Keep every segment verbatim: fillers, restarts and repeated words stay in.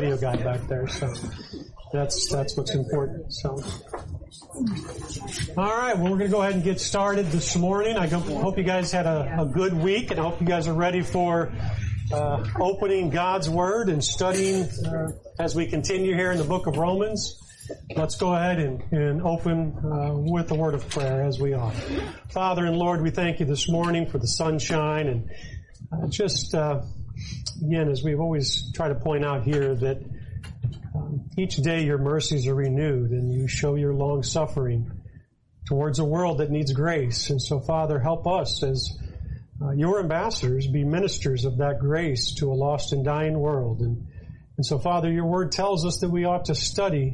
video guy back there. So that's that's what's important. So, all right. Well, we're going to go ahead and get started this morning. I hope you guys had a, a good week, and I hope you guys are ready for uh, opening God's Word and studying uh, as we continue here in the book of Romans. Let's go ahead and, and open uh, with a word of prayer as we are. Father and Lord, we thank you this morning for the sunshine, and uh, just, uh, again, as we've always tried to point out here, that um, each day your mercies are renewed and you show your long suffering towards a world that needs grace. And so, Father, help us as uh, your ambassadors be ministers of that grace to a lost and dying world. And, and so, Father, your word tells us that we ought to study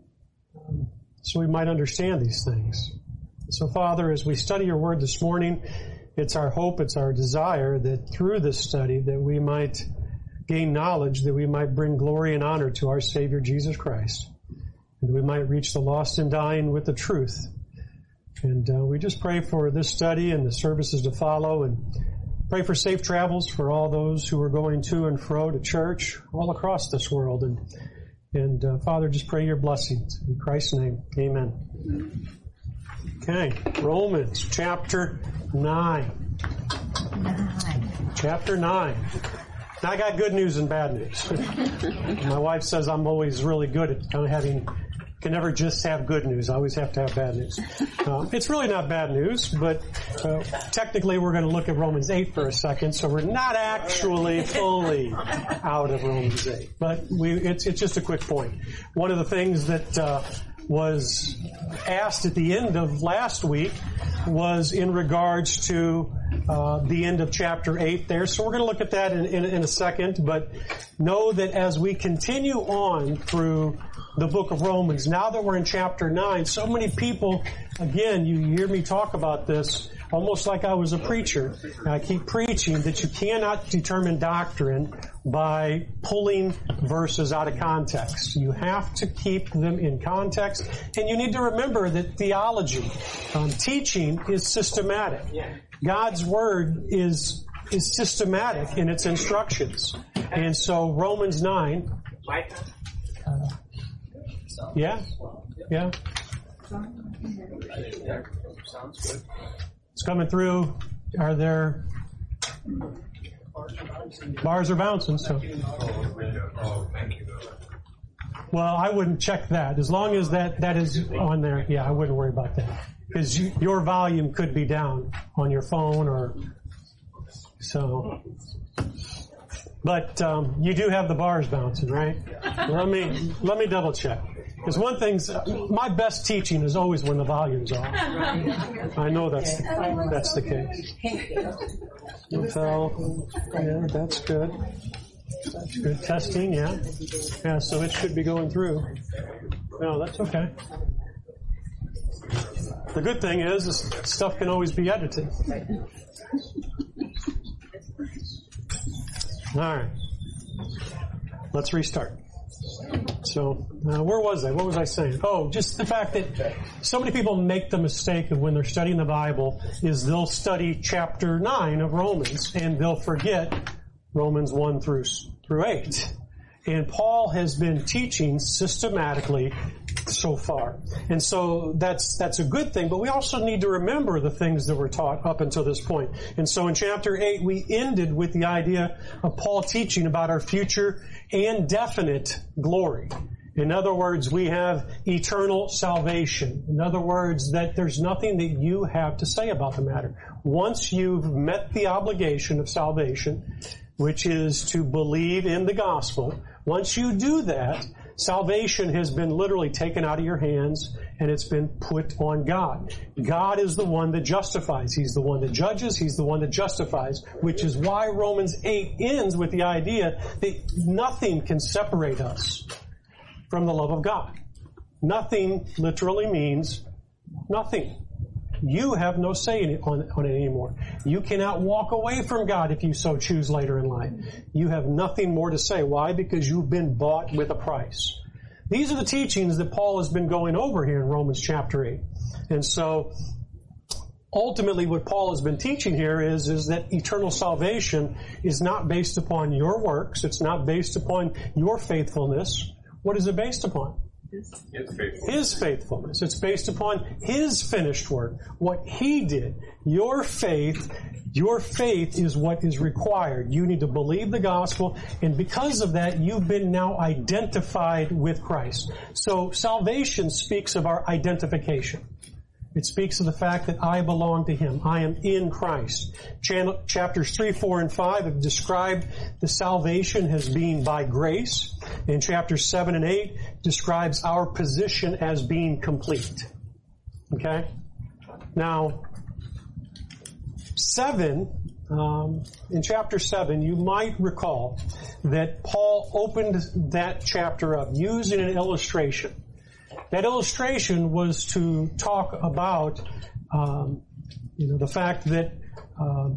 so we might understand these things. So, Father, as we study your word this morning, it's our hope, it's our desire that through this study that we might gain knowledge, that we might bring glory and honor to our Savior Jesus Christ, and that we might reach the lost and dying with the truth. And uh, we just pray for this study and the services to follow, and pray for safe travels for all those who are going to and fro to church all across this world. And And, uh, Father, just pray your blessings. In Christ's name, amen. Okay, Romans chapter nine. Nine. Chapter nine. Now, I got good news and bad news. My wife says I'm always really good at kind of having, can never just have good news. I always have to have bad news. Uh, it's really not bad news, but uh, technically we're going to look at Romans eight for a second, so we're not actually fully out of Romans eight. But we, it's, it's just a quick point. One of the things that uh, was asked at the end of last week was in regards to uh, the end of chapter eight there. So we're going to look at that in, in, in a second, but know that as we continue on through the book of Romans, now that we're in chapter nine, so many people, again, you hear me talk about this almost like I was a preacher. I keep preaching that you cannot determine doctrine by pulling verses out of context. You have to keep them in context, and you need to remember that theology, um, teaching is systematic. God's Word is is systematic in its instructions. And so Romans nine... Uh, Yeah, yeah. It's coming through. Are there bars are bouncing? So, well, I wouldn't check that as long as that that is on there. Yeah, I wouldn't worry about that because you, your volume could be down on your phone or so. But um, you do have the bars bouncing, right? Let me let me double check. Because one thing's, my best teaching is always when the volume's off. I know that's the, that's the case. Fell. Yeah, that's good. That's good. Testing, yeah. Yeah, so it should be going through. No, that's okay. The good thing is, is stuff can always be edited. All right. Let's restart. So, uh, where was I? What was I saying? Oh, just the fact that so many people make the mistake of when they're studying the Bible is they'll study chapter nine of Romans and they'll forget Romans one through through eight. And Paul has been teaching systematically so far. And so that's that's a good thing, but we also need to remember the things that were taught up until this point. And so in chapter eight, we ended with the idea of Paul teaching about our future and definite glory. In other words, we have eternal salvation. In other words, that there's nothing that you have to say about the matter. Once you've met the obligation of salvation, which is to believe in the gospel, once you do that, salvation has been literally taken out of your hands and it's been put on God. God is the one that justifies. He's the one that judges. He's the one that justifies, which is why Romans eight ends with the idea that nothing can separate us from the love of God. Nothing literally means nothing. You have no say in it, on, on it anymore. You cannot walk away from God if you so choose later in life. You have nothing more to say. Why? Because you've been bought with a price. These are the teachings that Paul has been going over here in Romans chapter eight. And so, ultimately what Paul has been teaching here is, is that eternal salvation is not based upon your works. It's not based upon your faithfulness. What is it based upon? His faithfulness. His faithfulness. It's based upon His finished work. What He did. Your faith, your faith is what is required. You need to believe the gospel, and because of that, you've been now identified with Christ. So salvation speaks of our identification. It speaks of the fact that I belong to Him. I am in Christ. Chapters three, four, and five have described the salvation as being by grace. And chapters seven and eight describes our position as being complete. Okay? Now, seven, um, in chapter seven, you might recall that Paul opened that chapter up using an illustration. That illustration was to talk about, um, you know, the fact that um,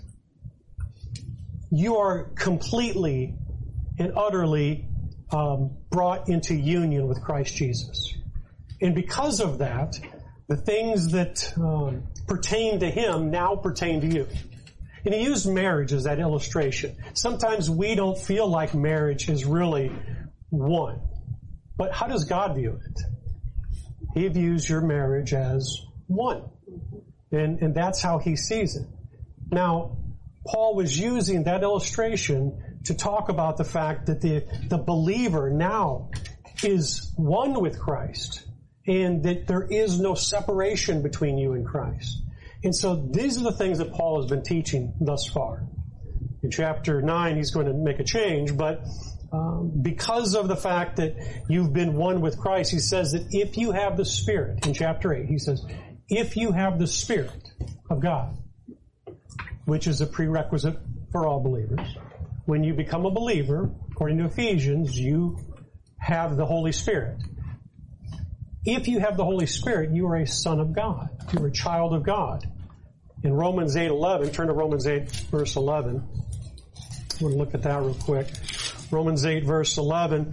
you are completely and utterly um, brought into union with Christ Jesus, and because of that, the things that um, pertain to Him now pertain to you. And he used marriage as that illustration. Sometimes we don't feel like marriage is really one, but how does God view it? He views your marriage as one. And, and that's how He sees it. Now, Paul was using that illustration to talk about the fact that the, the believer now is one with Christ, and that there is no separation between you and Christ. And so these are the things that Paul has been teaching thus far. In chapter nine, he's going to make a change, but Um, because of the fact that you've been one with Christ, he says that if you have the Spirit, in chapter eight, he says, if you have the Spirit of God, which is a prerequisite for all believers, when you become a believer, according to Ephesians, you have the Holy Spirit. If you have the Holy Spirit, you are a son of God. You are a child of God. In Romans eight eleven, turn to Romans eight, verse eleven. I want to look at that real quick. Romans eight, verse eleven.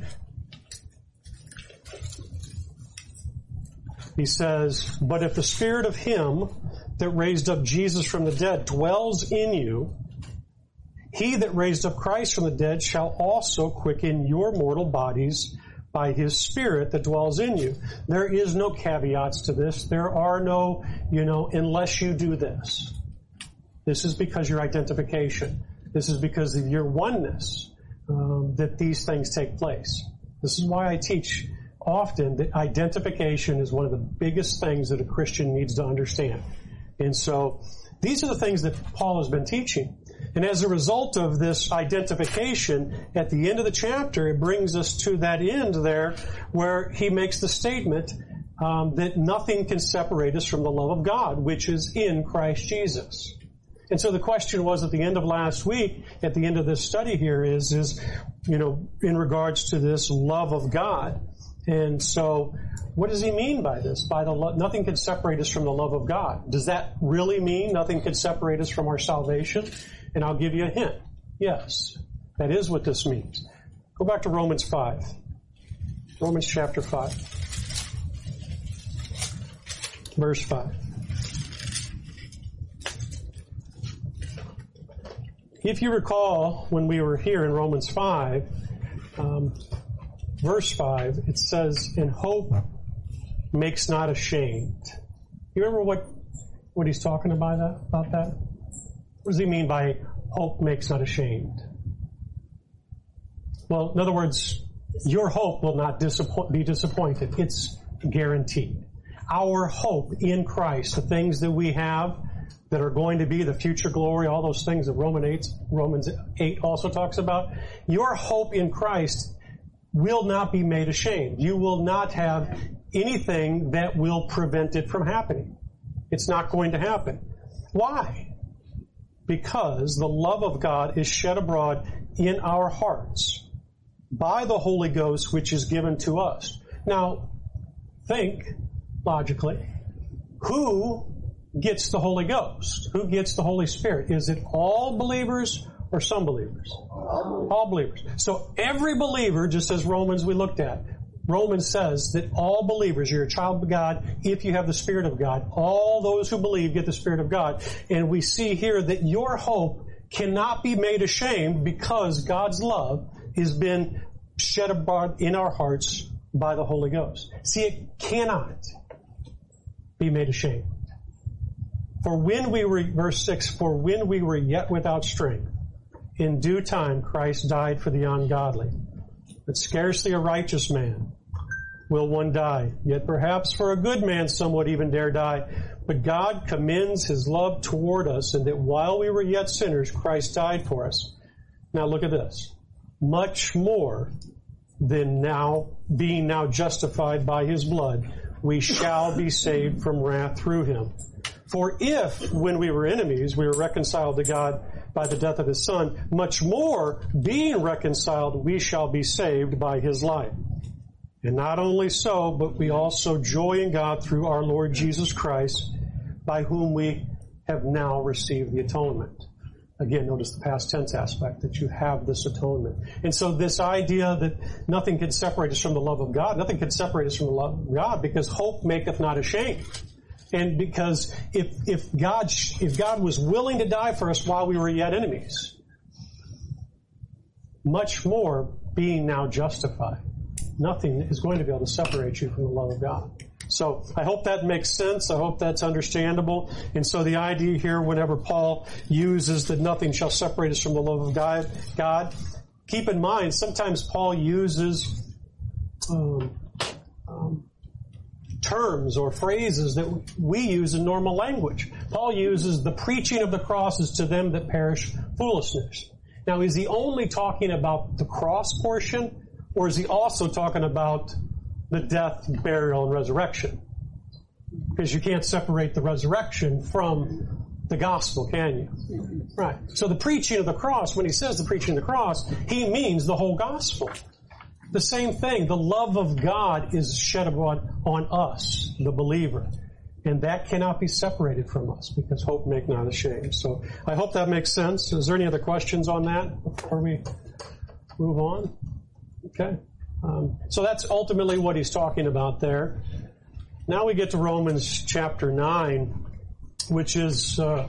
He says, but if the Spirit of Him that raised up Jesus from the dead dwells in you, He that raised up Christ from the dead shall also quicken your mortal bodies by His Spirit that dwells in you. There is no caveats to this. There are no, you know, unless you do this. This is because your identification. This is because of your oneness. Um, that these things take place. This is why I teach often that identification is one of the biggest things that a Christian needs to understand. And so these are the things that Paul has been teaching. And as a result of this identification, at the end of the chapter, it brings us to that end there where he makes the statement um, that nothing can separate us from the love of God, which is in Christ Jesus. And so the question was at the end of last week, at the end of this study here is, is, you know, in regards to this love of God. And so what does he mean by this? By the lo- nothing can separate us from the love of God. Does that really mean nothing can separate us from our salvation? And I'll give you a hint. Yes, that is what this means. Go back to Romans five. Romans chapter five. Verse five. If you recall, when we were here in Romans five, um, verse five, it says, and hope makes not ashamed. You remember what, what he's talking about that, about that? What does he mean by hope makes not ashamed? Well, in other words, your hope will not disappoint, be disappointed. It's guaranteed. Our hope in Christ, the things that we have that are going to be the future glory, all those things that Romans eight, Romans eight also talks about, your hope in Christ will not be made ashamed. You will not have anything that will prevent it from happening. It's not going to happen. Why? Because the love of God is shed abroad in our hearts by the Holy Ghost, which is given to us. Now, think logically. Who gets the Holy Ghost? Who gets the Holy Spirit? Is it all believers or some believers? All believers. So every believer, just as Romans we looked at, Romans says that all believers, you're a child of God if you have the Spirit of God. All those who believe get the Spirit of God. And we see here that your hope cannot be made ashamed because God's love has been shed abroad in our hearts by the Holy Ghost. See, it cannot be made ashamed. For when we were, verse six, for when we were yet without strength, in due time Christ died for the ungodly. But scarcely a righteous man will one die. Yet perhaps for a good man some would even dare die. But God commends His love toward us, and that while we were yet sinners, Christ died for us. Now look at this. Much more than now, being now justified by His blood, we shall be saved from wrath through Him. For if, when we were enemies, we were reconciled to God by the death of His Son, much more, being reconciled, we shall be saved by His life. And not only so, but we also joy in God through our Lord Jesus Christ, by whom we have now received the atonement. Again, notice the past tense aspect, that you have this atonement. And so this idea that nothing can separate us from the love of God, nothing can separate us from the love of God, because hope maketh not ashamed. And because if, if God, if God was willing to die for us while we were yet enemies, much more being now justified, nothing is going to be able to separate you from the love of God. So I hope that makes sense. I hope that's understandable. And so the idea here, whenever Paul uses that nothing shall separate us from the love of God, God, keep in mind, sometimes Paul uses um, um, terms or phrases that we use in normal language. Paul uses the preaching of the cross is to them that perish foolishness. Now, is he only talking about the cross portion, or is he also talking about the death, burial, and resurrection? Because you can't separate the resurrection from the gospel, can you? Right. So the preaching of the cross, when he says the preaching of the cross, he means the whole gospel. The same thing, the love of God is shed abroad on us, the believer. And that cannot be separated from us, because hope make not ashamed. So I hope that makes sense. Is there any other questions on that before we move on? Okay. Um, so that's ultimately what he's talking about there. Now we get to Romans chapter nine, which is uh,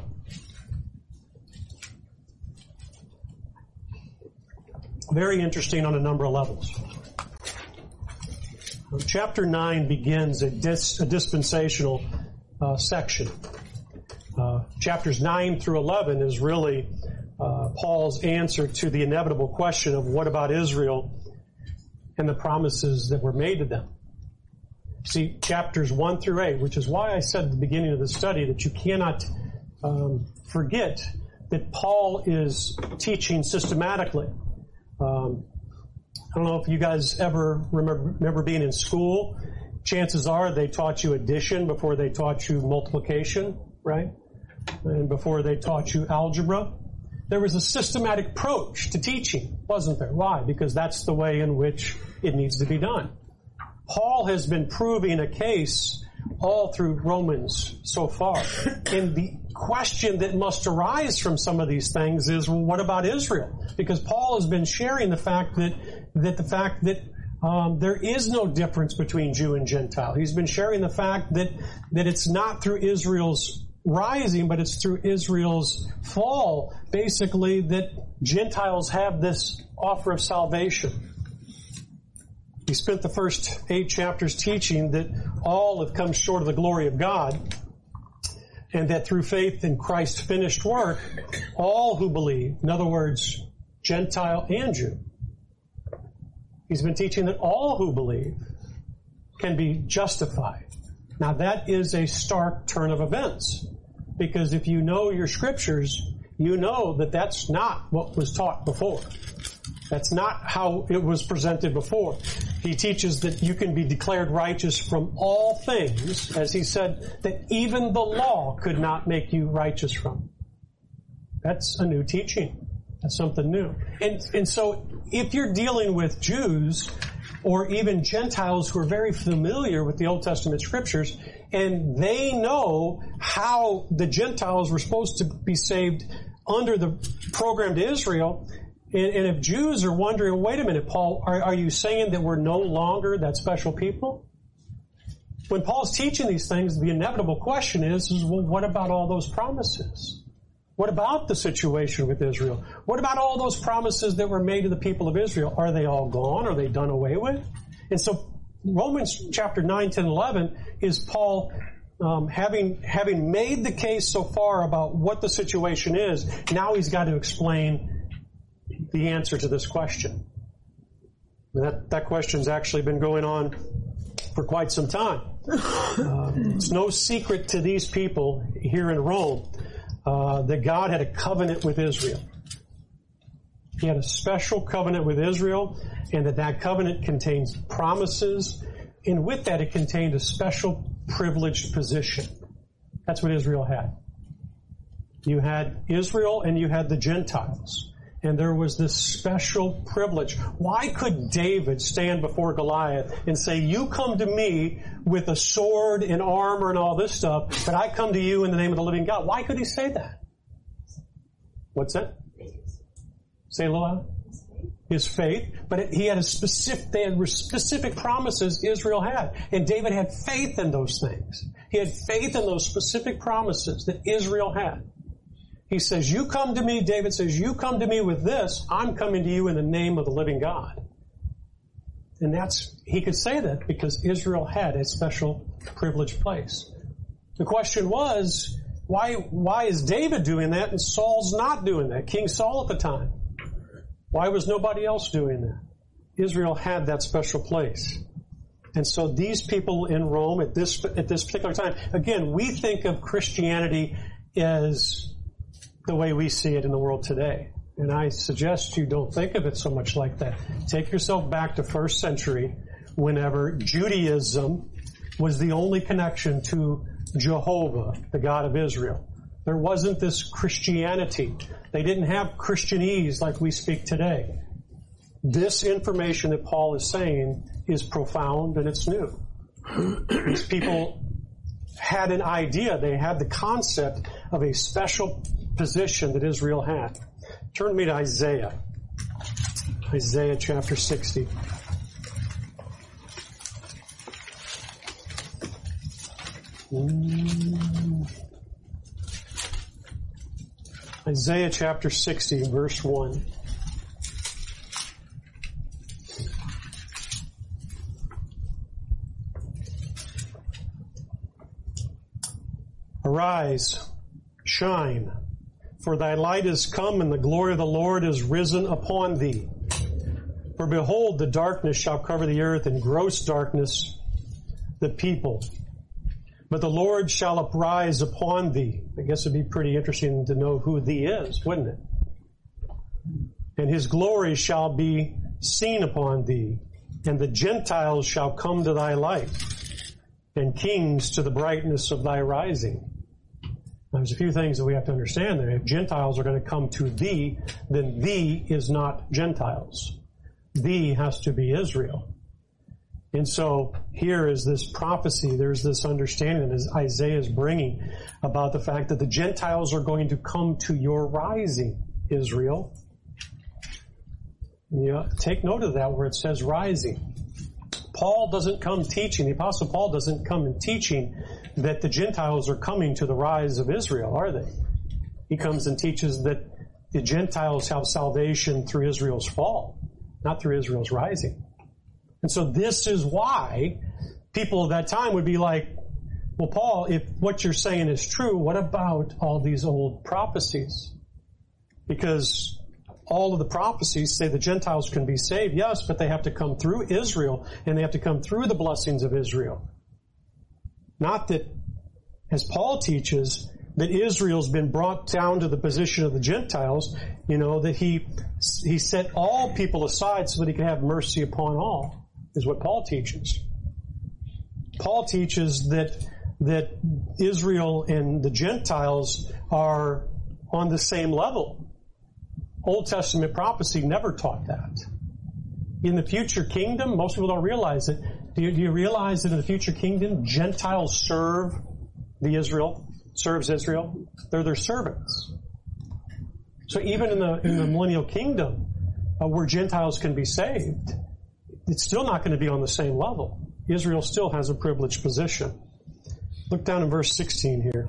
very interesting on a number of levels. Chapter nine begins a, dis, a dispensational uh, section. Uh, chapters nine through eleven is really uh, Paul's answer to the inevitable question of what about Israel and the promises that were made to them. See, chapters one through eight, which is why I said at the beginning of the study that you cannot um, forget that Paul is teaching systematically. Um, I don't know if you guys ever remember, remember being in school. Chances are they taught you addition before they taught you multiplication, right? And before they taught you algebra. There was a systematic approach to teaching, wasn't there? Why? Because that's the way in which it needs to be done. Paul has been proving a case all through Romans so far. And the question that must arise from some of these things is, well, what about Israel? Because Paul has been sharing the fact that, that the fact that um, there is no difference between Jew and Gentile. He's been sharing the fact that, that it's not through Israel's rising, but it's through Israel's fall, basically, that Gentiles have this offer of salvation. He spent the first eight chapters teaching that all have come short of the glory of God, and that through faith in Christ's finished work, all who believe, in other words, Gentile and Jew, he's been teaching that all who believe can be justified. Now that is a stark turn of events, because if you know your scriptures, you know that that's not what was taught before. That's not how it was presented before. He teaches that you can be declared righteous from all things, as he said, that even the law could not make you righteous from. That's a new teaching. That's something new. And, and so if you're dealing with Jews or even Gentiles who are very familiar with the Old Testament scriptures, and they know how the Gentiles were supposed to be saved under the program to Israel, And, and if Jews are wondering, wait a minute, Paul, are, are you saying that we're no longer that special people? When Paul's teaching these things, the inevitable question is, is well, what about all those promises? What about the situation with Israel? What about all those promises that were made to the people of Israel? Are they all gone? Are they done away with? And so Romans chapter nine, ten, eleven is Paul um, having having made the case so far about what the situation is. Now he's got to explain the answer to this question. And that, that question's actually been going on for quite some time. Uh, it's no secret to these people here in Rome uh, that God had a covenant with Israel. He had a special covenant with Israel, and that that covenant contains promises, and with that it contained a special privileged position. That's what Israel had. You had Israel and you had the Gentiles. And there was this special privilege. Why could David stand before Goliath and say, you come to me with a sword and armor and all this stuff, but I come to you in the name of the living God? Why could he say that? What's that? Say it a little louder. His faith. But it, he had a specific, they had specific promises Israel had. And David had faith in those things. He had faith in those specific promises that Israel had. He says, you come to me, David says, you come to me with this, I'm coming to you in the name of the living God. And that's, he could say that because Israel had a special privileged place. The question was, why, why is David doing that and Saul's not doing that? King Saul at the time. Why was nobody else doing that? Israel had that special place. And so these people in Rome at this, at this particular time, again, we think of Christianity as the way we see it in the world today. And I suggest you don't think of it so much like that. Take yourself back to first century, whenever Judaism was the only connection to Jehovah, the God of Israel. There wasn't this Christianity. They didn't have Christianese like we speak today. This information that Paul is saying is profound and it's new. These people had an idea. They had the concept of a special position that Israel had. Turn me to Isaiah. Isaiah chapter sixty. Mm. Isaiah chapter sixty, verse one. Arise, shine, for thy light is come, and the glory of the Lord is risen upon thee. For behold, the darkness shall cover the earth, and gross darkness the people. But the Lord shall uprise upon thee. I guess it'd be pretty interesting to know who thee is, wouldn't it? And his glory shall be seen upon thee, and the Gentiles shall come to thy light, and kings to the brightness of thy rising. Now, there's a few things that we have to understand there. If Gentiles are going to come to thee, then thee is not Gentiles. Thee has to be Israel. And so here is this prophecy, there's this understanding that Isaiah is bringing about the fact that the Gentiles are going to come to your rising, Israel. Yeah, take note of that where it says rising. Paul doesn't come teaching, the Apostle Paul doesn't come in teaching that the Gentiles are coming to the rise of Israel, are they? He comes and teaches that the Gentiles have salvation through Israel's fall, not through Israel's rising. And so this is why people of that time would be like, well, Paul, if what you're saying is true, what about all these old prophecies? Because all of the prophecies say the Gentiles can be saved, yes, but they have to come through Israel, and they have to come through the blessings of Israel. Not that, as Paul teaches, that Israel's been brought down to the position of the Gentiles, you know, that he he set all people aside so that he could have mercy upon all, is what Paul teaches. Paul teaches that that Israel and the Gentiles are on the same level. Old Testament prophecy never taught that. In the future kingdom, most people don't realize it. Do you, do you realize that in the future kingdom, Gentiles serve the Israel, serves Israel? They're their servants. So even in the in the millennial kingdom, uh, where Gentiles can be saved, it's still not going to be on the same level. Israel still has a privileged position. Look down in verse sixteen here.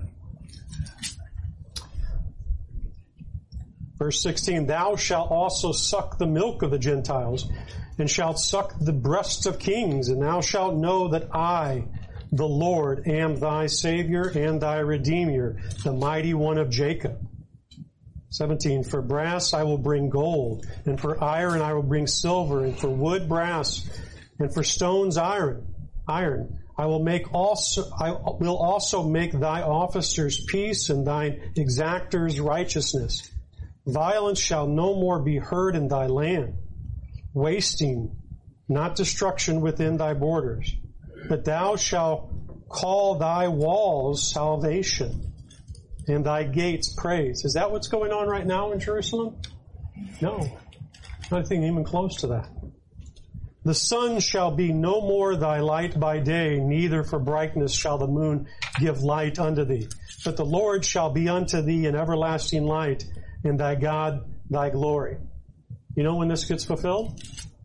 Verse sixteen, thou shalt also suck the milk of the Gentiles, and shalt suck the breasts of kings, and thou shalt know that I, the Lord, am thy Savior and thy Redeemer, the mighty one of Jacob. seventeen, for brass I will bring gold, and for iron I will bring silver, and for wood brass, and for stones iron. Iron. I will make also, I will also make thy officers peace, and thine exactors righteousness. Violence shall no more be heard in thy land, wasting, not destruction within thy borders. But thou shalt call thy walls salvation, and thy gates praise. Is that what's going on right now in Jerusalem? No. Nothing even close to that. The sun shall be no more thy light by day, neither for brightness shall the moon give light unto thee. But the Lord shall be unto thee an everlasting light, and thy God thy glory. You know when this gets fulfilled?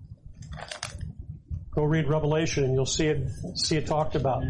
Go read Revelation and you'll see it, see it talked about.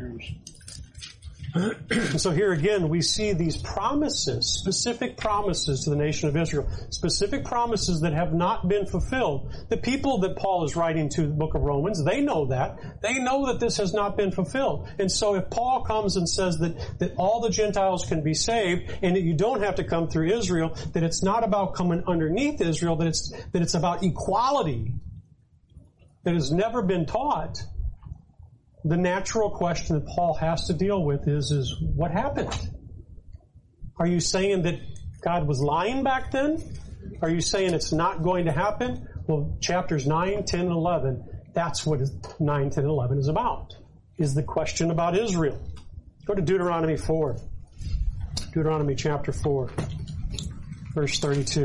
So here again, we see these promises, specific promises to the nation of Israel, specific promises that have not been fulfilled. The people that Paul is writing to, the book of Romans, they know that. They know that this has not been fulfilled. And so if Paul comes and says that, that all the Gentiles can be saved and that you don't have to come through Israel, that it's not about coming underneath Israel, that it's, that it's about equality that has never been taught, the natural question that Paul has to deal with is, is what happened? Are you saying that God was lying back then? Are you saying it's not going to happen? Well, chapters nine, ten, and eleven, that's what nine, ten, and eleven is about, is the question about Israel. Go to Deuteronomy four. Deuteronomy chapter four, verse thirty-two.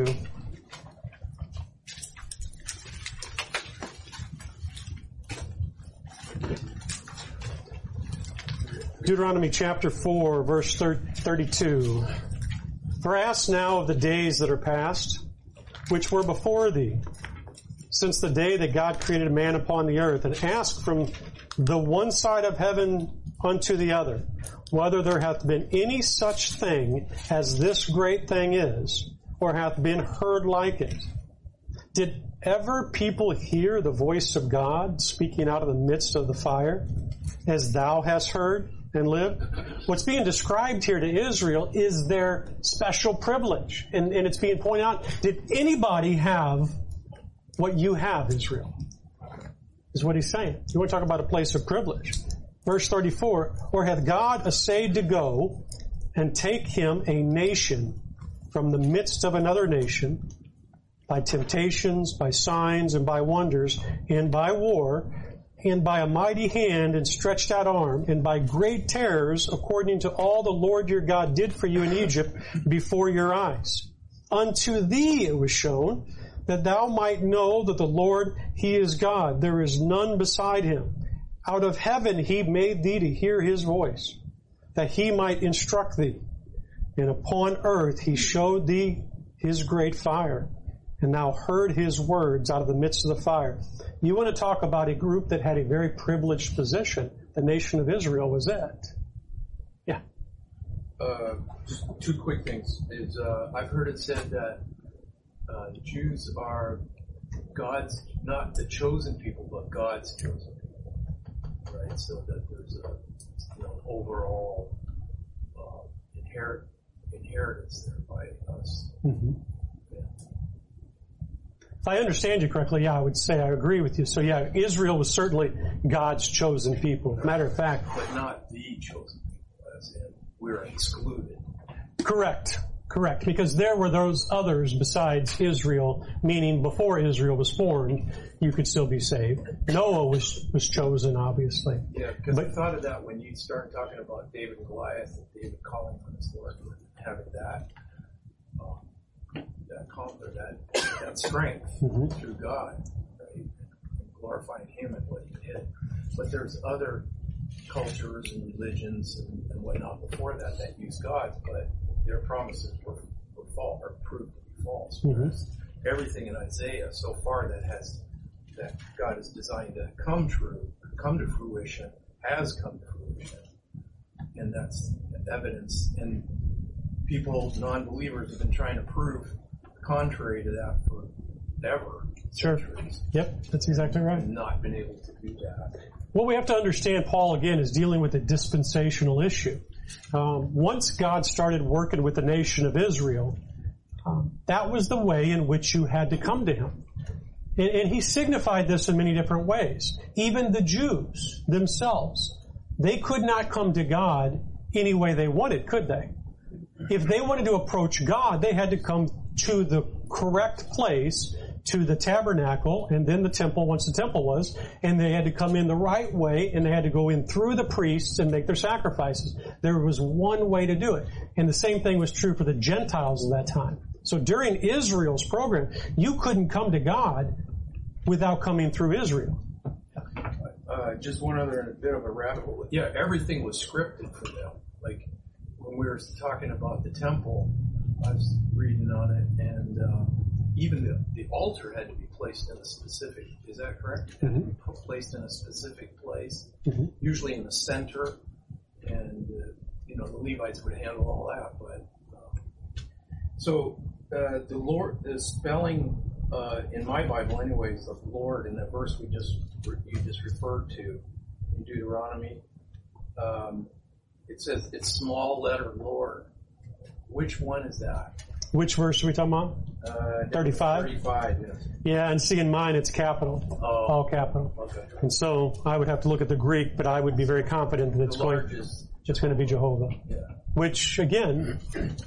Deuteronomy chapter four, verse thirty-two. For ask now of the days that are past, which were before thee, since the day that God created man upon the earth, and ask from the one side of heaven unto the other, whether there hath been any such thing as this great thing is, or hath been heard like it. Did ever people hear the voice of God speaking out of the midst of the fire, as thou hast heard and lived? What's being described here to Israel is their special privilege. And, and it's being pointed out, did anybody have what you have, Israel? Is what he's saying. You want to talk about a place of privilege. Verse thirty-four, or hath God essayed to go and take him a nation from the midst of another nation by temptations, by signs, and by wonders, and by war, and by a mighty hand and stretched out arm, and by great terrors, according to all the Lord your God did for you in Egypt before your eyes. Unto thee it was shown, that thou might know that the Lord, he is God. There is none beside him. Out of heaven he made thee to hear his voice, that he might instruct thee. And upon earth he showed thee his great fire, and thou heard his words out of the midst of the fire. You want to talk about a group that had a very privileged position. The nation of Israel was it. Yeah. Uh, two quick things. Is uh, I've heard it said that uh, the Jews are God's, not the chosen people, but God's chosen people. Right? So that there's a you know, overall uh, inherit, inheritance there by us. Mm-hmm. If I understand you correctly, yeah, I would say I agree with you. So yeah, Israel was certainly God's chosen people. Matter of fact. But not the chosen people, as in we're excluded. Correct. Correct. Because there were those others besides Israel, meaning before Israel was formed, you could still be saved. Noah was, was chosen, obviously. Yeah, because I thought of that when you started talking about David and Goliath, and David calling on his Lord, and having that. Um, that comfort, that that strength mm-hmm. through God, right? And glorifying him and what he did. But there's other cultures and religions and, and whatnot before that that use God, but their promises were, were false or proved to be false. Mm-hmm. everything in Isaiah so far that has that God is designed to come true, come to fruition, has come to fruition, and that's evidence. And people, non-believers, have been trying to prove contrary to that forever. Sure. Centuries, Yep, that's exactly right. and not been able to do that. What we have to understand, Paul, again, is dealing with a dispensational issue. Um, once God started working with the nation of Israel, um, that was the way in which you had to come to him. And, and he signified this in many different ways. Even the Jews themselves, they could not come to God any way they wanted, could they? If they wanted to approach God, they had to come to the correct place, to the tabernacle, and then the temple once the temple was, and they had to come in the right way, and they had to go in through the priests and make their sacrifices. There was one way to do it. And the same thing was true for the Gentiles at that time. So during Israel's program, you couldn't come to God without coming through Israel. Uh, just one other bit of a rabbit hole. Yeah, everything was scripted for them. Like when we were talking about the temple, I was reading on it, and uh, even the, the altar had to be placed in a specific, is that correct? It had to be placed in a specific place, mm-hmm. usually in the center, and, uh, you know, the Levites would handle all that. But uh, So, uh, the Lord, the spelling uh, in my Bible anyways of Lord in that verse we just, you just referred to in Deuteronomy, um, it says it's small letter Lord. Which one is that? Which verse are we talking about? Uh, thirty-five? thirty-five, yes. Yeah, and see in mine it's capital. Oh. All capital. Okay. And so I would have to look at the Greek, but I would be very confident that it's the going, is it's going to be Jehovah. Yeah. Which, again,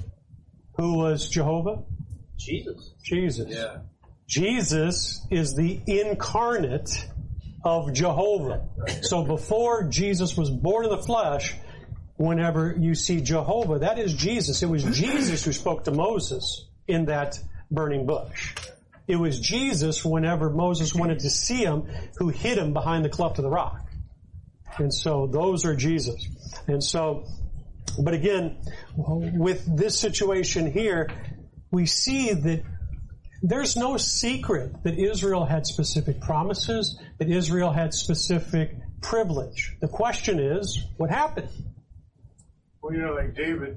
who was Jehovah? Jesus. Jesus. Yeah. Jesus is the incarnate of Jehovah. Right. So before Jesus was born in the flesh, whenever you see Jehovah, that is Jesus. It was Jesus who spoke to Moses in that burning bush. It was Jesus, whenever Moses wanted to see him, who hid him behind the cleft of the rock. And so those are Jesus. And so, but again, with this situation here, we see that there's no secret that Israel had specific promises, that Israel had specific privilege. The question is, what happened? Well, you know, like David,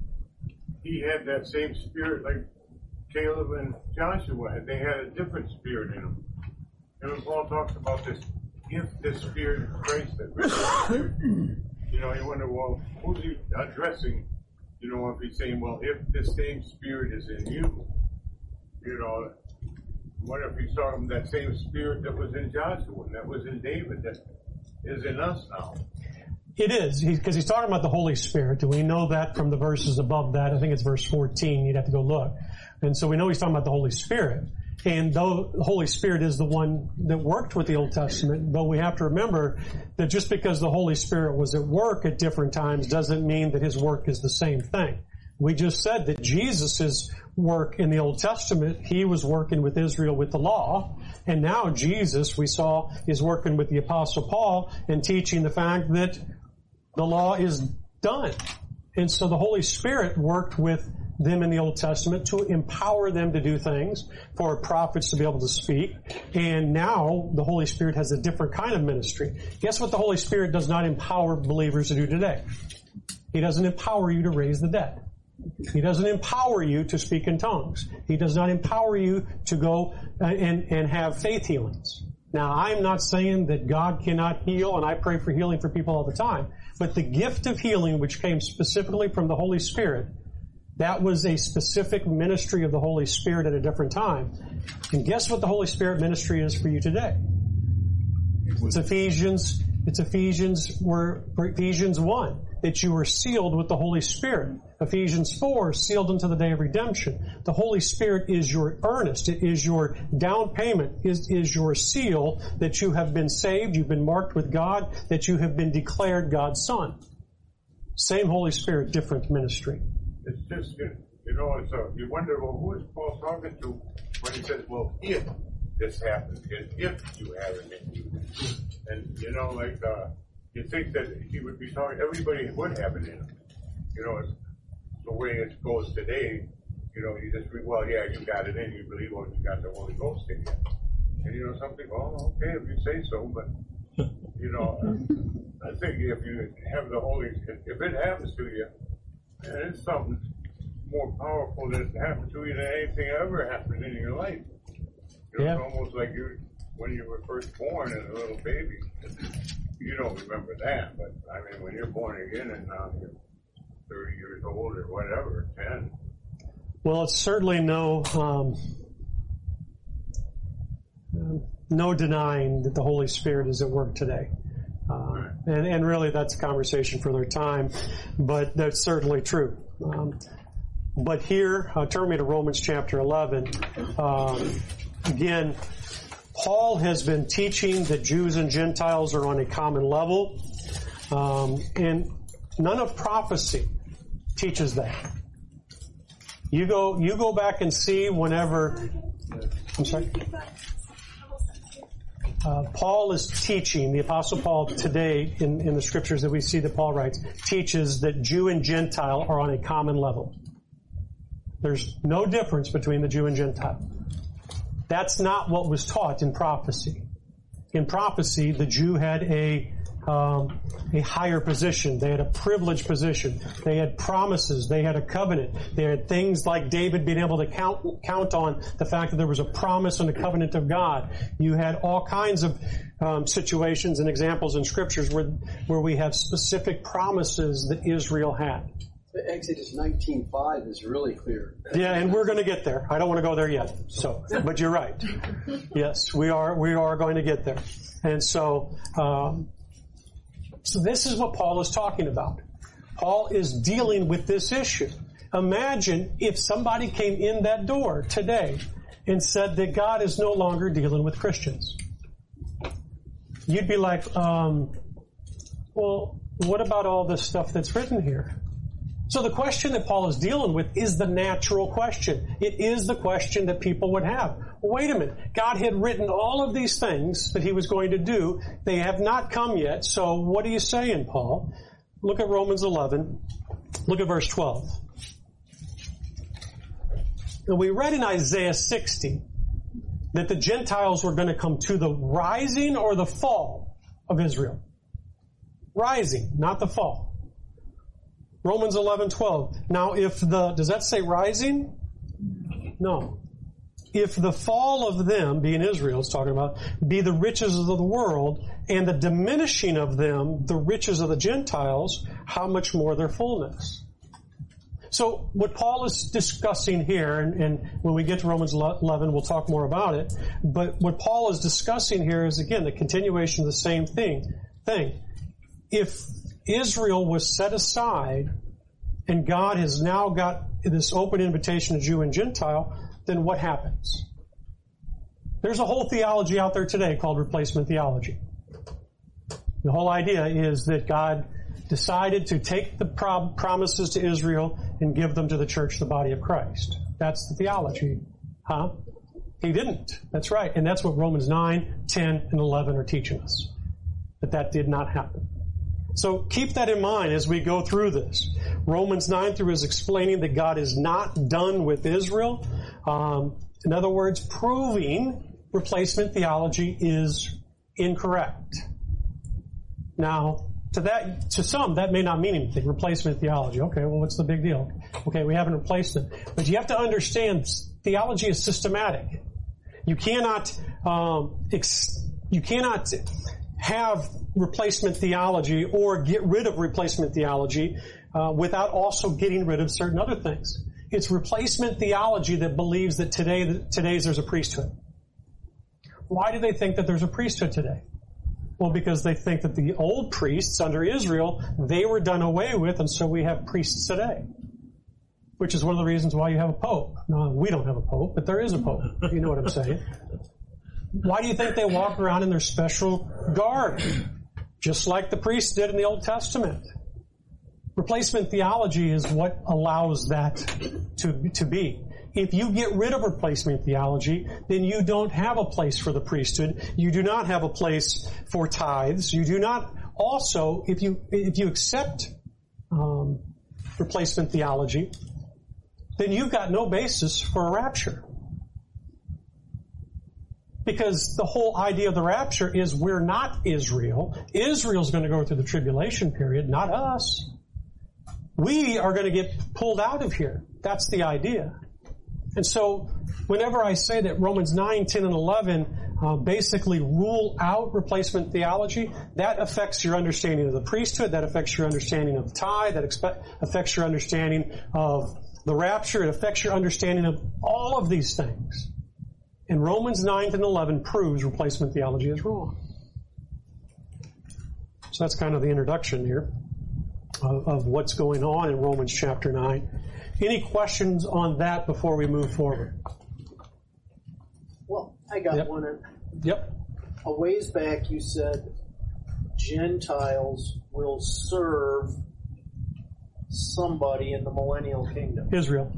he had that same spirit like Caleb and Joshua had. They had a different spirit in them. And when Paul talks about this, if this spirit of Christ that you know, you wonder, well, who's he addressing? You know, if he's saying, well, if this same spirit is in you, you know, what if he's talking about that same spirit that was in Joshua and that was in David that is in us now? It is, because he's talking about the Holy Spirit, and we know that from the verses above that. I think it's verse fourteen. You'd have to go look. And so we know he's talking about the Holy Spirit. And though the Holy Spirit is the one that worked with the Old Testament, but we have to remember that just because the Holy Spirit was at work at different times doesn't mean that his work is the same thing. We just said that Jesus' work in the Old Testament, he was working with Israel with the law. And now Jesus, we saw, is working with the Apostle Paul and teaching the fact that the law is done. And so the Holy Spirit worked with them in the Old Testament to empower them to do things, for prophets to be able to speak. And now the Holy Spirit has a different kind of ministry. Guess what the Holy Spirit does not empower believers to do today? He doesn't empower you to raise the dead. He doesn't empower you to speak in tongues. He does not empower you to go and, and have faith healings. Now, I'm not saying that God cannot heal, and I pray for healing for people all the time. But the gift of healing, which came specifically from the Holy Spirit, that was a specific ministry of the Holy Spirit at a different time. And guess what the Holy Spirit ministry is for you today? It's Ephesians, it's Ephesians, where, Ephesians one, that you were sealed with the Holy Spirit. Ephesians four, sealed unto the day of redemption. The Holy Spirit is your earnest. It is your down payment, is, is your seal that you have been saved, you've been marked with God, that you have been declared God's Son. Same Holy Spirit, different ministry. It's just, you know, it's a, you wonder, well, who is Paul talking to when he says, well, if this happens, and if you have it in you. And, you know, like, uh, you think that he would be talking, everybody would have it in them. You know, it's the way it goes today. You know, you just, well, yeah, you got it in, you believe when you got the Holy Ghost in you. And, you know, some people, oh, okay, if you say so, but, you know, I think if you have the Holy, if it happens to you, and it's something more powerful that happened to you than anything ever happened in your life. You know, Yeah. It's almost like you, when you were first born as a little baby. You don't remember that, but, I mean, when you're born again and now you're thirty years old or whatever, ten. Well, it's certainly no um, no denying that the Holy Spirit is at work today. Uh, and, and really, that's a conversation for their time, but that's certainly true. Um, but here, uh, turn me to Romans chapter eleven. Um, again, Paul has been teaching that Jews and Gentiles are on a common level, um, and none of prophecy teaches that. You go, you go back and see whenever, I'm sorry, uh, Paul is teaching, the Apostle Paul today in, in the scriptures that we see that Paul writes, teaches that Jew and Gentile are on a common level. There's no difference between the Jew and Gentile. That's not what was taught in prophecy. In prophecy, the Jew had a um, a higher position. They had a privileged position. They had promises. They had a covenant. They had things like David being able to count count on the fact that there was a promise and a covenant of God. You had all kinds of um, situations and examples in scriptures where where we have specific promises that Israel had. Exodus nineteen five is really clear. Yeah, and we're going to get there. I don't want to go there yet. So, but you're right. Yes, we are. We are going to get there. And so, um, so this is what Paul is talking about. Paul is dealing with this issue. Imagine if somebody came in that door today and said that God is no longer dealing with Christians. You'd be like, um, well, what about all this stuff that's written here? So the question that Paul is dealing with is the natural question. It is the question that people would have. Wait a minute. God had written all of these things that he was going to do. They have not come yet. So what are you saying, Paul? Look at Romans eleven. Look at verse twelve. Now we read in Isaiah sixty that the Gentiles were going to come to the rising or the fall of Israel. Rising, not the fall. Romans eleven twelve. Now if the, does that say rising? No. If the fall of them, being Israel, it's talking about, be the riches of the world, and the diminishing of them, the riches of the Gentiles, how much more their fullness? So what Paul is discussing here, and, and when we get to Romans eleven, we'll talk more about it, but what Paul is discussing here is, again, the continuation of the same thing. thing. If Israel was set aside, and God has now got this open invitation to Jew and Gentile, then what happens? There's a whole theology out there today called replacement theology. The whole idea is that God decided to take the prom- promises to Israel and give them to the church, the body of Christ. That's the theology. Huh? He didn't. That's right. And that's what Romans nine, ten, and eleven are teaching us. That that did not happen. So keep that in mind as we go through this. Romans nine through is explaining that God is not done with Israel. Um, in other words, proving replacement theology is incorrect. Now, to that, to some, that may not mean anything. Replacement theology. Okay, well, what's the big deal? Okay, we haven't replaced them. But you have to understand, theology is systematic. You cannot, um, ex- you cannot have replacement theology or get rid of replacement theology uh, without also getting rid of certain other things. It's replacement theology that believes that today, today's there's a priesthood. Why do they think that there's a priesthood today? Well, because they think that the old priests under Israel, they were done away with, and so we have priests today. Which is one of the reasons why you have a pope. No, we don't have a pope, but there is a pope. You know what I'm saying. Why do you think they walk around in their special garb? Just like the priests did in the Old Testament. Replacement theology is what allows that to, to be. If you get rid of replacement theology, then you don't have a place for the priesthood. You do not have a place for tithes. You do not also, if you, if you accept um, replacement theology, then you've got no basis for a rapture. Because the whole idea of the rapture is we're not Israel. Israel's going to go through the tribulation period, not us. We are going to get pulled out of here. That's the idea. And so whenever I say that Romans nine, ten, and eleven uh, basically rule out replacement theology, that affects your understanding of the priesthood, that affects your understanding of the tithe, that expe- affects your understanding of the rapture, it affects your understanding of all of these things. And Romans nine and eleven proves replacement theology is wrong. So that's kind of the introduction here of, of what's going on in Romans chapter nine. Any questions on that before we move forward? Well, I got Yep. one. In. Yep. A ways back you said Gentiles will serve somebody in the millennial kingdom. Israel.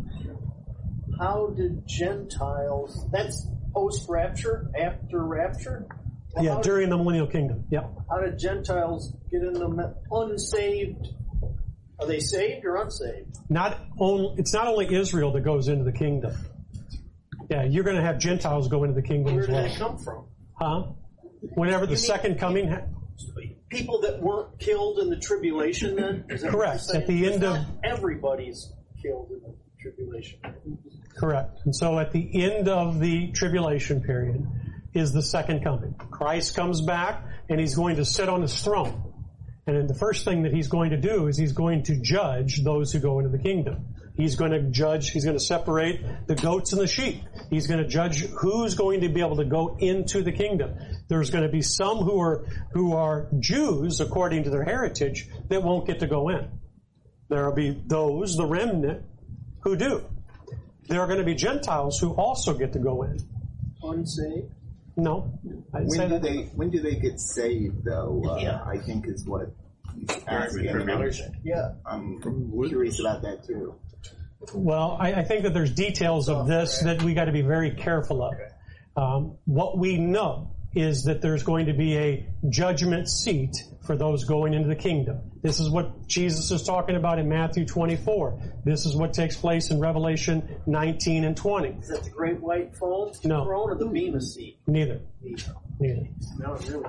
How did Gentiles, that's post-rapture, after rapture? Well, Yeah, how during the millennial kingdom. Yep. Did, how did Gentiles get in the unsaved? Are they saved or unsaved? Not only, it's not only Israel that goes into the kingdom. Yeah, you're going to have Gentiles go into the kingdom Where as did well. they come from? Huh? Whenever the You mean- second coming, ha- People that weren't killed in the tribulation then? Is that what Correct. you're saying? At the end It's of- not everybody's killed in the tribulation. correct. And so at the end of the tribulation period is the second coming. Christ comes back and he's going to sit on his throne. And then the first thing that he's going to do is he's going to judge those who go into the kingdom. He's going to judge, he's going to separate the goats and the sheep. He's going to judge who's going to be able to go into the kingdom. There's going to be some who are, who are Jews according to their heritage that won't get to go in. There will be those, the remnant, who do. There are going to be Gentiles who also get to go in. Unsaved? No, I didn't When say do that. they when do they get saved though? Uh, Yeah. I think is what he's asking. tribulation. Yeah. I'm curious about that too. Well, I, I think that there's details of this that we got to be very careful of. Um, what we know is that there's going to be a judgment seat for those going into the kingdom. This is what Jesus is talking about in Matthew twenty-four. This is what takes place in Revelation nineteen and twenty. Is that the great white throne No. throne or the Bema seat? Neither. Neither. No, really.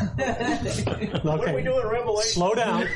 Okay. What are we doing in Revelation? Slow down.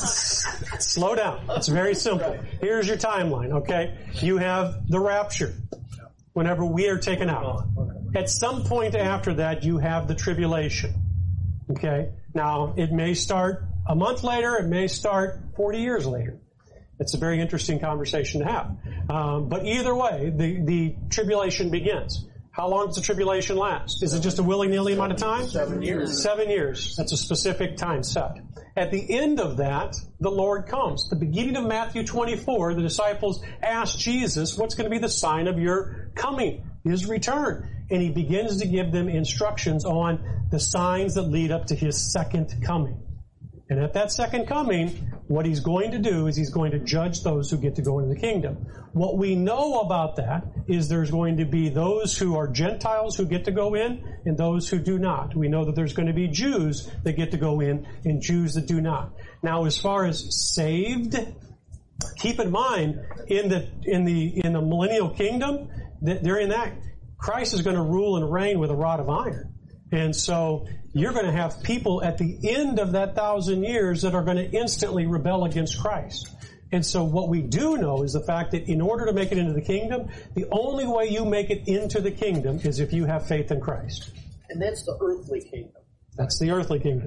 Slow down. It's very simple. Here's your timeline, okay? You have the rapture whenever we are taken out. At some point after that, you have the tribulation. Okay? Now, it may start a month later. It may start forty years later. It's a very interesting conversation to have. Um, but either way, the, the tribulation begins. How long does the tribulation last? Is it just a willy-nilly amount of time? Seven years. Seven years. That's a specific time set. At the end of that, the Lord comes. The beginning of Matthew twenty-four, the disciples ask Jesus, what's going to be the sign of your coming, his return? And he begins to give them instructions on the signs that lead up to his second coming. And at that second coming, what he's going to do is he's going to judge those who get to go into the kingdom. What we know about that is there's going to be those who are Gentiles who get to go in and those who do not. We know that there's going to be Jews that get to go in and Jews that do not. Now, as far as saved, keep in mind in the in the in the millennial kingdom that during that Christ is going to rule and reign with a rod of iron. And so you're going to have people at the end of that thousand years that are going to instantly rebel against Christ. And so what we do know is the fact that in order to make it into the kingdom, the only way you make it into the kingdom is if you have faith in Christ. And that's the earthly kingdom. That's the earthly kingdom.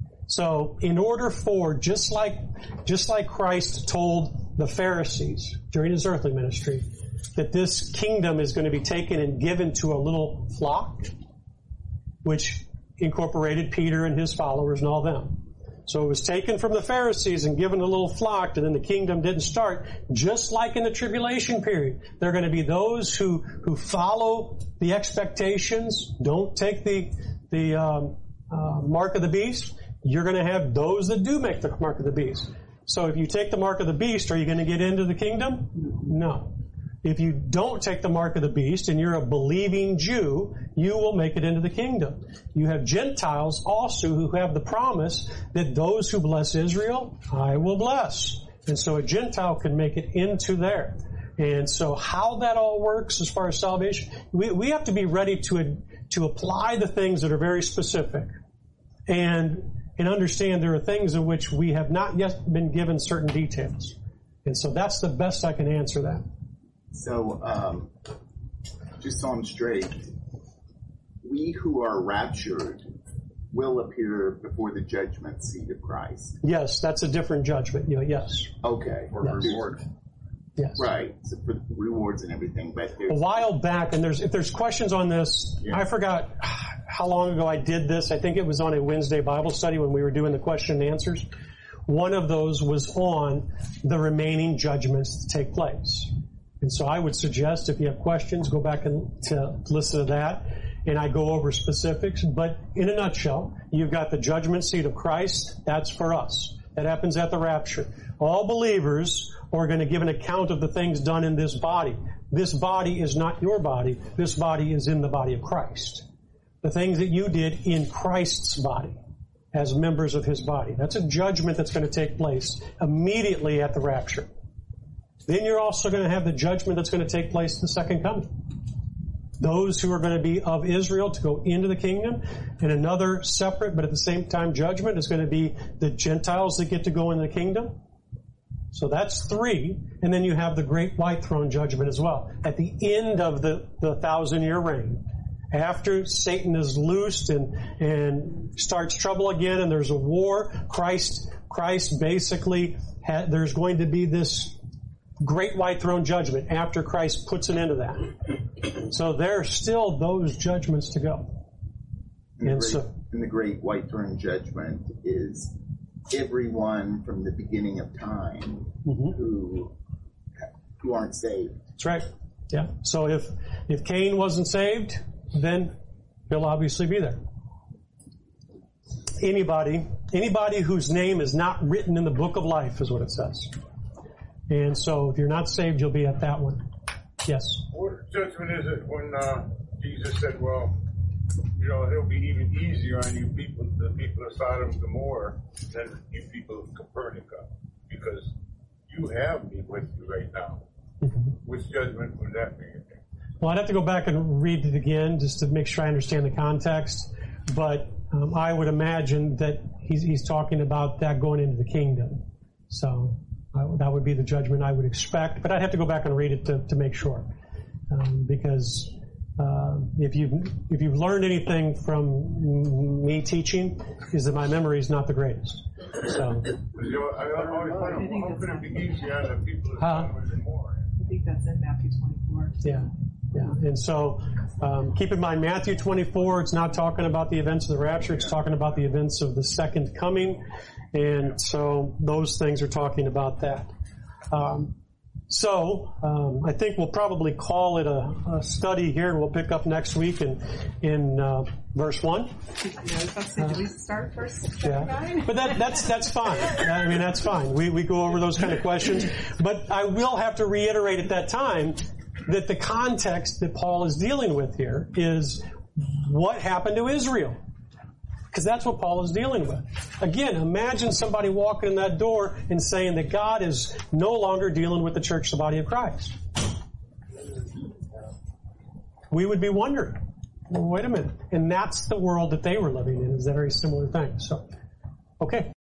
So in order for, just like, just like Christ told the Pharisees during his earthly ministry, that this kingdom is going to be taken and given to a little flock, which incorporated Peter and his followers and all them. So it was taken from the Pharisees and given a little flock, and then the kingdom didn't start. Just like in the tribulation period, there are going to be those who, who follow the expectations, don't take the, the um, uh, mark of the beast. You're going to have those that do make the mark of the beast. So if you take the mark of the beast, are you going to get into the kingdom? No. If you don't take the mark of the beast and you're a believing Jew, you will make it into the kingdom. You have Gentiles also who have the promise that those who bless Israel, I will bless. And so a Gentile can make it into there. And so how that all works as far as salvation, we, we have to be ready to, to apply the things that are very specific and, and understand there are things in which we have not yet been given certain details. And so that's the best I can answer that. So, um, just so I'm straight, we who are raptured will appear before the judgment seat of Christ. Yes, that's a different judgment. You know, yes. Okay. For yes. reward. Yes. Right. So for rewards and everything, but a while back, and there's if there's questions on this, yeah. I forgot how long ago I did this. I think it was on a Wednesday Bible study when we were doing the question and answers. One of those was on the remaining judgments that take place. And so I would suggest if you have questions, go back and to listen to that. And I go over specifics. But in a nutshell, you've got the judgment seat of Christ. That's for us. That happens at the rapture. All believers are going to give an account of the things done in this body. This body is not your body. This body is in the body of Christ. The things that you did in Christ's body as members of His body. That's a judgment that's going to take place immediately at the rapture. Then you're also going to have the judgment that's going to take place in the second coming. Those who are going to be of Israel to go into the kingdom, and another separate but at the same time judgment is going to be the Gentiles that get to go into the kingdom. So that's three. And then you have the great white throne judgment as well. At the end of the, the thousand year reign, after Satan is loosed and, and starts trouble again and there's a war, Christ, Christ basically, ha, there's going to be this great white throne judgment after Christ puts an end to that. So there are still those judgments to go. And, and the, great, so, and the great white throne judgment is everyone from the beginning of time mm-hmm. who who aren't saved. That's right. Yeah. So if if Cain wasn't saved, then he'll obviously be there. Anybody, anybody whose name is not written in the book of life is what it says. And so if you're not saved, you'll be at that one. Yes? What judgment is it when uh, Jesus said, well, you know, it'll be even easier on you people, the people of Sodom and Gomorrah, than you people of Capernaum, because you have me with you right now. Mm-hmm. Which judgment would that be? Well, I'd have to go back and read it again just to make sure I understand the context. But um, I would imagine that he's, he's talking about that going into the kingdom. So uh, that would be the judgment I would expect. But I'd have to go back and read it to, to make sure. Um, because uh, if you've, if you've learned anything from me teaching, is that my memory is not the greatest. So, you know, I always wonder, how could it be easier on the people of Sodom and Gomorrah? I think that's in Matthew twenty-four. Yeah. Yeah, and so um, keep in mind, Matthew twenty-four, it's not talking about the events of the rapture, it's talking about the events of the second coming, and so those things are talking about that. Um, so um, I think we'll probably call it a, a study here, and we'll pick up next week in, in uh, verse one. Yeah, I was about to say, do we start first? Yeah, but that, that's that's fine. I mean, that's fine. We we go over those kind of questions, but I will have to reiterate at that time that the context that Paul is dealing with here is what happened to Israel. Because that's what Paul is dealing with. Again, imagine somebody walking in that door and saying that God is no longer dealing with the church, the body of Christ. We would be wondering, well, wait a minute. And that's the world that they were living in, is a very similar thing. So, okay.